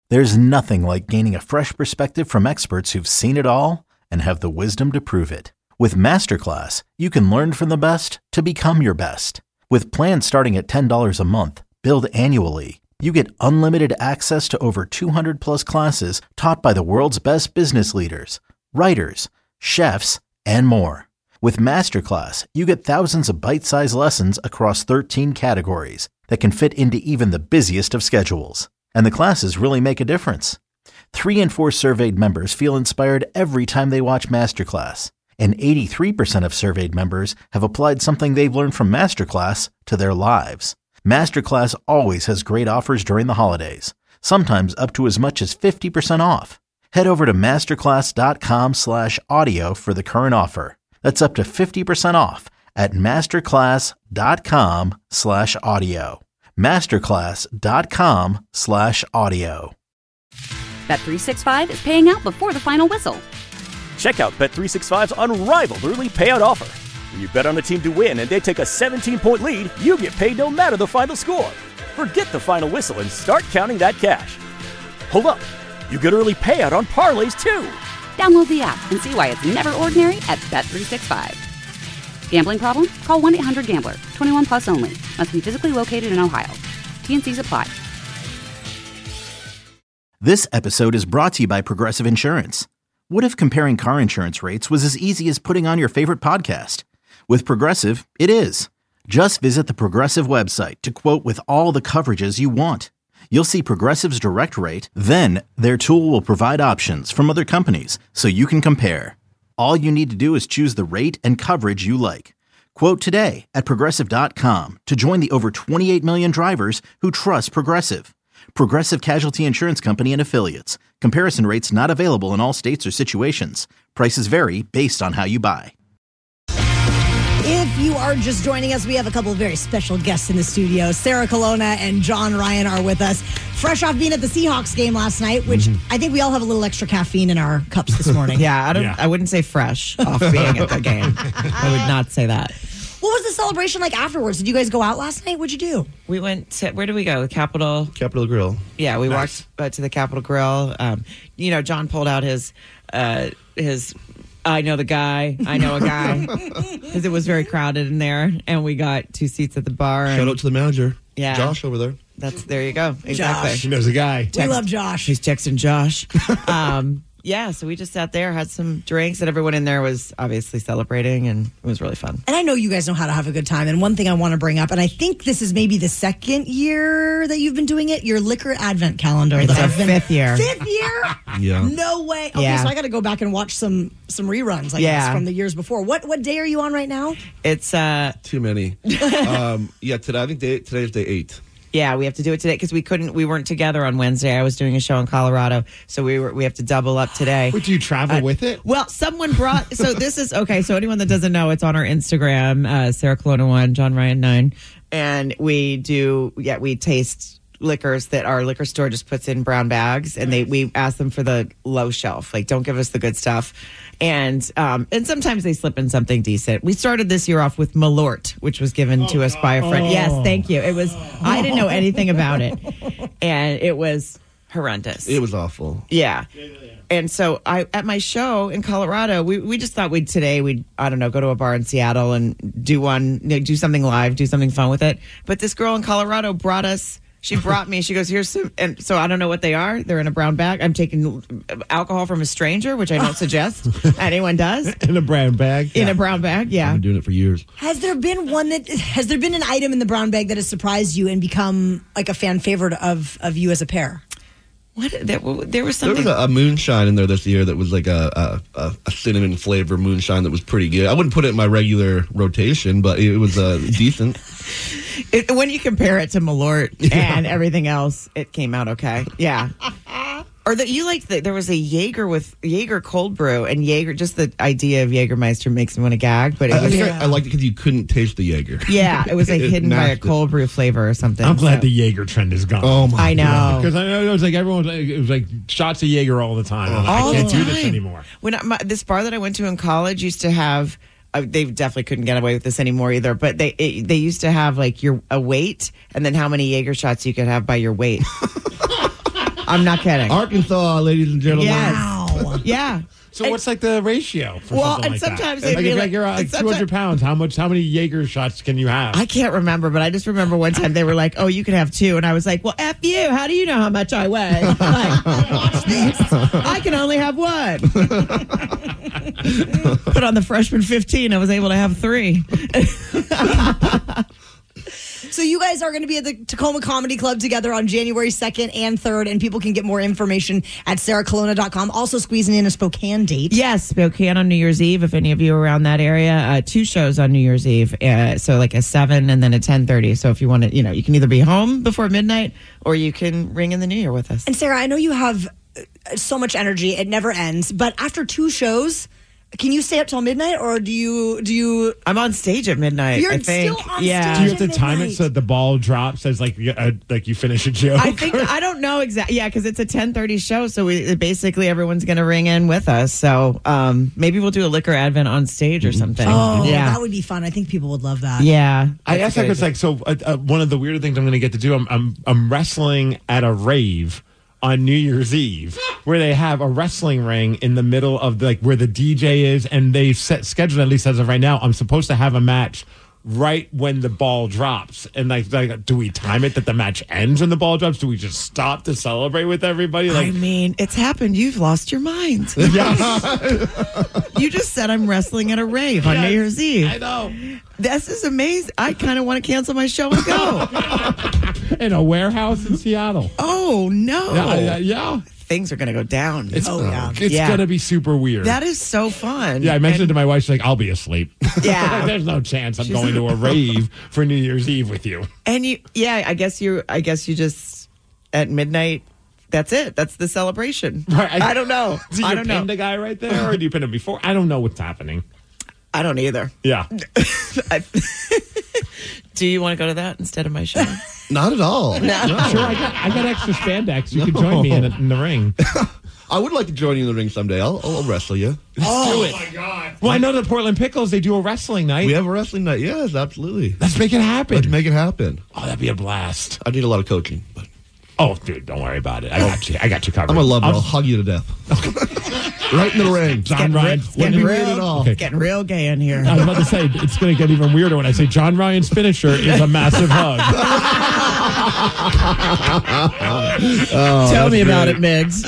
There's nothing like gaining a fresh perspective from experts who've seen it all and have the wisdom to prove it. With Masterclass, you can learn from the best to become your best. With plans starting at $10 a month, billed annually, you get unlimited access to over 200 plus classes taught by the world's best business leaders, writers, chefs, and more. With Masterclass, you get thousands of bite-sized lessons across 13 categories that can fit into even the busiest of schedules. And the classes really make a difference. 3 in 4 surveyed members feel inspired every time they watch Masterclass. And 83% of surveyed members have applied something they've learned from Masterclass to their lives. Masterclass always has great offers during the holidays, sometimes up to as much as 50% off. Head over to masterclass.com/audio for the current offer. That's up to 50% off at masterclass.com/audio. masterclass.com/audio. Bet365 is paying out before the final whistle. Check out Bet365's unrivaled early payout offer. When you bet on a team to win and they take a 17-point lead, you get paid no matter the final score. Forget the final whistle and start counting that cash. Hold up. You get early payout on parlays, too. Download the app and see why it's never ordinary at Bet365. Gambling problem? Call 1-800-GAMBLER. 21 plus only. Must be physically located in Ohio. T&Cs apply. This episode is brought to you by Progressive Insurance. What if comparing car insurance rates was as easy as putting on your favorite podcast? With Progressive, it is. Just visit the Progressive website to quote with all the coverages you want. You'll see Progressive's direct rate, then their tool will provide options from other companies so you can compare. All you need to do is choose the rate and coverage you like. Quote today at Progressive.com to join the over 28 million drivers who trust Progressive. Progressive Casualty Insurance Company and Affiliates. Comparison rates not available in all states or situations. Prices vary based on how you buy. If you are just joining us, we have a couple of very special guests in the studio. Sarah Colonna and John Ryan are with us. Fresh off being at the Seahawks game last night, which I think we all have a little extra caffeine in our cups this morning. I wouldn't say fresh off being at the game. I would not say that. What was the celebration like afterwards? Did you guys go out last night? What'd you do? We went to, where did we go? The Capitol Grill. Yeah, we walked to the Capitol Grill. John pulled out his I know a guy, because it was very crowded in there, and we got 2 seats at the bar. Shout out to the manager, Josh over there. There you go. Exactly. Josh. He knows a guy. We love Josh. He's texting Josh. So we just sat there, had some drinks, and everyone in there was obviously celebrating, and it was really fun. And I know you guys know how to have a good time. And one thing I want to bring up, and I think this is maybe the second year that you've been doing it, your liquor advent calendar. It's our 5th year. 5th year? Yeah. No way. Okay, so I got to go back and watch some reruns, I guess, from the years before. What day are you on right now? It's too many. Today I think today's day 8. Yeah, we have to do it today because we weren't together on Wednesday. I was doing a show in Colorado, so we have to double up today. Wait, do you travel with it? Well, someone brought. So this is okay. So anyone that doesn't know, it's on our Instagram, Sarah Colonna 1, John Ryan 9, and we taste liquors that our liquor store just puts in brown bags, and we ask them for the low shelf, like don't give us the good stuff. And sometimes they slip in something decent. We started this year off with Malort, which was given to us by a friend. Yes, thank you. It was. I didn't know anything about it, and it was horrendous. It was awful. Yeah. And so at my show in Colorado, we just thought we'd go to a bar in Seattle and do something live, do something fun with it. But this girl in Colorado brought me, she goes, here's some, and so I don't know what they are. They're in a brown bag. I'm taking alcohol from a stranger, which I don't suggest anyone does. In a brown bag? In a brown bag, yeah. I've been doing it for years. Has there been an item in the brown bag that has surprised you and become like a fan favorite of you as a pair? What? There was something. There was a moonshine in there this year that was like a cinnamon flavor moonshine that was pretty good. I wouldn't put it in my regular rotation, but it was decent. When you compare it to Malort and everything else, it came out okay. Yeah. Or there was a Jaeger cold brew, and Jaeger, just the idea of Jägermeister makes me want to gag. But I liked it because you couldn't taste the Jaeger. Yeah, it was like hidden by a cold brew flavor or something. I'm glad the Jaeger trend is gone. Oh my! I know, because I know it was like it was like shots of Jaeger all the time. I can't do this anymore. This bar that I went to in college used to have. They definitely couldn't get away with this anymore either. But they used to have like a weight, and then how many Jaeger shots you could have by your weight. I'm not kidding. Arkansas, ladies and gentlemen. Yes. Wow. Yeah. So what's like the ratio for Well, something and like sometimes that? they'd Like be if like- you're and 200 pounds, how many Jaeger shots can you have? I can't remember, but I just remember one time they were like, "Oh, you can have 2," and I was like, "Well, F you. How do you know how much I weigh?" Like, watch this. I can only have 1. Put on the freshman 15. I was able to have 3. So you guys are going to be at the Tacoma Comedy Club together on January 2nd and 3rd, and people can get more information at sarahcolonna.com. Also squeezing in a Spokane date. Yes, Spokane on New Year's Eve. If any of you are around that area, 2 shows on New Year's Eve. So like a 7 and then a 10:30. So if you want to, you can either be home before midnight or you can ring in the New Year with us. And Sarah, I know you have so much energy; it never ends. But after 2 shows, can you stay up till midnight, or do you? I'm on stage at midnight. You're I think. still on yeah. Do you stage have to time it midnight. so that the ball drops as like you finish a joke? I think I don't know exactly. Yeah, because it's a 10:30 show, so basically everyone's going to ring in with us. So maybe we'll do a liquor advent on stage or something. Oh, yeah, that would be fun. I think people would love that. yeah. I That's asked a that good because like so one of the weirder things I'm going to get to do. I'm wrestling at a rave on New Year's Eve where they have a wrestling ring in the middle of where the DJ is, and they set scheduled, at least as of right now, I'm supposed to have a match right when the ball drops. And like do we time it that the match ends when the ball drops? Do we just stop to celebrate with everybody? I mean, it's happened. You've lost your mind. You just said I'm wrestling at a rave on New Year's Eve. I know. This is amazing. I kind of want to cancel my show and go. In a warehouse in Seattle. Oh no! Yeah. Things are going to go down. It's yeah. it's Yeah. going to be super weird. That is so fun. Yeah, I mentioned it to my wife. She's like, I'll be asleep. Yeah. There's no chance I'm going to a rave for New Year's Eve with you. And I guess you just at midnight. That's it. That's the celebration. Right. I don't know. Do you I don't know. pin the guy right there, or do you pin him before? I don't know what's happening. I don't either. Yeah. Do you want to go to that instead of my show? Not at all. Sure, I got extra spandex. You can join me in the ring. I would like to join you in the ring someday. I'll wrestle you. Do it. My God. Well, I know the Portland Pickles, they do a wrestling night. We have a wrestling night. Yes, absolutely. Let's make it happen. Let's make it happen. Oh, that'd be a blast. I need a lot of coaching, but Oh, dude, don't worry about it. I got you covered. I'm a lover. I'll hug you to death. Right in the ring. John Ryan. Getting read it all. it's getting real gay in here. I was about to say, it's going to get even weirder when I say John Ryan's finisher is a massive hug. Tell me about it, Migs.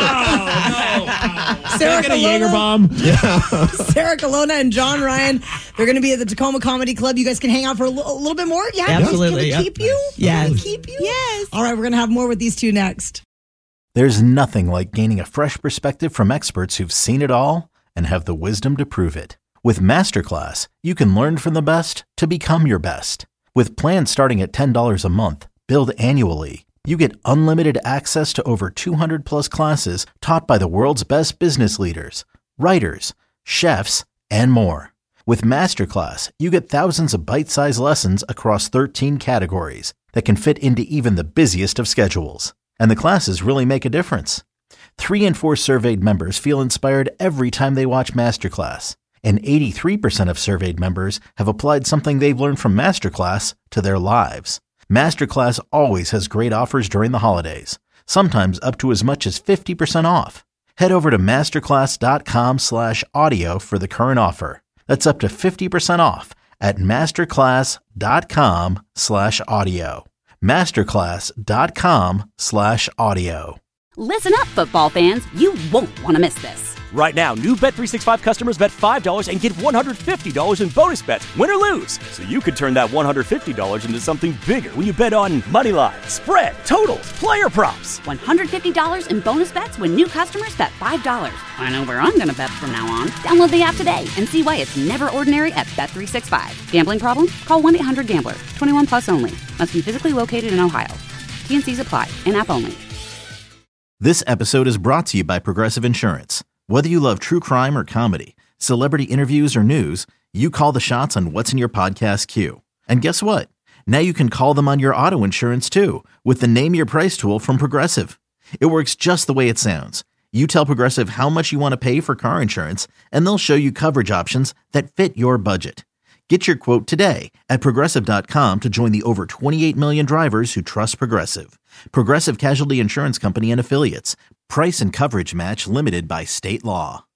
Sarah Get a Jaeger Colonna, bomb. Sarah Colonna and John Ryan. They're going to be at the Tacoma Comedy Club. You guys can hang out for a little bit more. Yeah, Absolutely, Can we yep. keep you? Yes. Can we keep you? Yes. All right, we're going to have more with these two next. There's nothing like gaining a fresh perspective from experts who've seen it all and have the wisdom to prove it. With Masterclass, you can learn from the best to become your best. With plans starting at $10 a month, billed annually, you get unlimited access to over 200 plus classes taught by the world's best business leaders, writers, chefs, and more. With Masterclass, you get thousands of bite-sized lessons across 13 categories that can fit into even the busiest of schedules. And the classes really make a difference. 3 in 4 surveyed members feel inspired every time they watch Masterclass. And 83% of surveyed members have applied something they've learned from Masterclass to their lives. Masterclass always has great offers during the holidays, sometimes up to as much as 50% off. Head over to masterclass.com/audio for the current offer. That's up to 50% off at masterclass.com/audio. masterclass.com/audio. Listen up, football fans. You won't want to miss this. Right now, new Bet365 customers bet $5 and get $150 in bonus bets, win or lose. So you could turn that $150 into something bigger when you bet on money line, spread, totals, player props. $150 in bonus bets when new customers bet $5. I know where I'm going to bet from now on. Download the app today and see why it's never ordinary at Bet365. Gambling problem? Call 1-800-GAMBLER. 21 plus only. Must be physically located in Ohio. T&Cs apply. In-app only. This episode is brought to you by Progressive Insurance. Whether you love true crime or comedy, celebrity interviews or news, you call the shots on what's in your podcast queue. And guess what? Now you can call them on your auto insurance too with the Name Your Price tool from Progressive. It works just the way it sounds. You tell Progressive how much you want to pay for car insurance, and they'll show you coverage options that fit your budget. Get your quote today at Progressive.com to join the over 28 million drivers who trust Progressive. Progressive Casualty Insurance Company and Affiliates. Price and coverage match limited by state law.